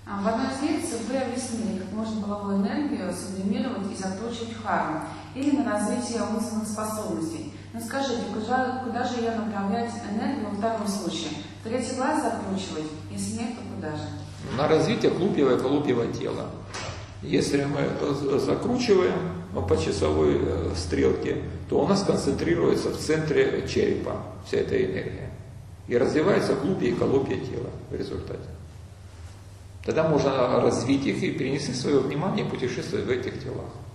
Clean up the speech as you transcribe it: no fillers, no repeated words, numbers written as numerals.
В одной из лекций вы объяснили, как можно половую энергию сублимировать и заточить в харму или на развитие умственных способностей. Но скажите, куда же ее направлять энергию во втором случае? В третий глаз закручивать? Если нет, то куда же? На развитие хлупьего и колупьего тела. Если мы закручиваем по часовой стрелке, то у нас концентрируется в центре черепа вся эта энергия. И развивается хлупье и колупье тела в результате. Тогда можно развить их и перенести свое внимание и путешествовать в этих телах.